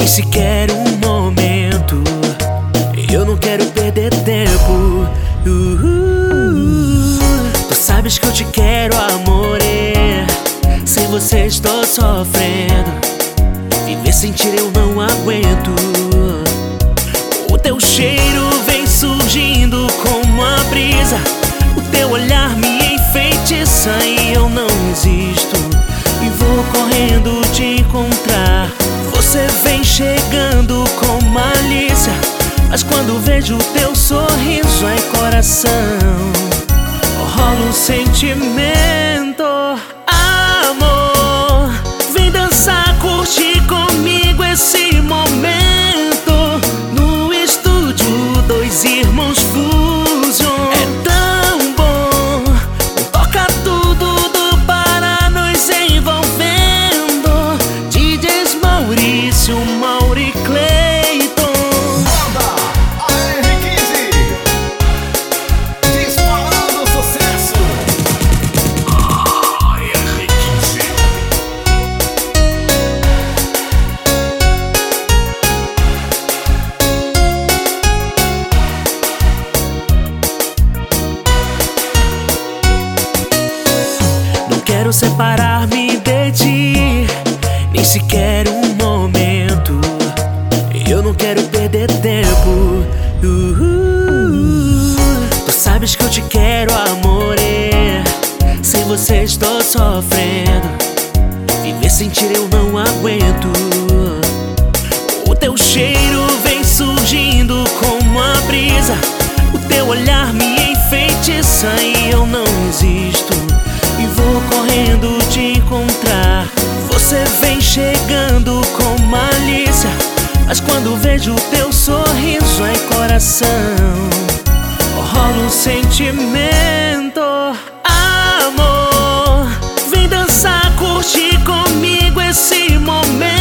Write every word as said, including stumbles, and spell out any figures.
sequer um momento. Eu não quero perder tempo. uh, uh, Tu sabes que eu te quero, amore. Sem você estou sofrendo. Viver sem ti eu não aguento. O teu cheiro vem surgindo como a brisa. O teu olhar me enfeitiça e eu não resisto. E vou correndo te encontrar. Você vem chegando com malícia, mas quando vejo o teu sorriso, ai coração, rola um sentimento. Amor, vem dançar, curtir comigo esse momento. No estúdio, dois irmãos Fusion. É tão bom, toca tudo do Pará nos envolvendo. D Js Maurício, Mauri Cleiton. Banda A R quinze, disparando sucesso. A R quinze. Não quero separar-me de ti, nem sequer um momento. Eu não quero perder tempo. uh, uh, uh. Tu sabes que eu te quero, amore. Sem você estou sofrendo. Viver sem ti eu não aguento. O teu cheiro vem surgindo como a brisa. O teu olhar me enfeitiça e eu não resisto. E vou correndo te encontrar. Você vem chegando com malícia, mas quando vejo o teu sorriso, ai coração, rola um sentimento. Amor, vem dançar, curtir comigo esse momento.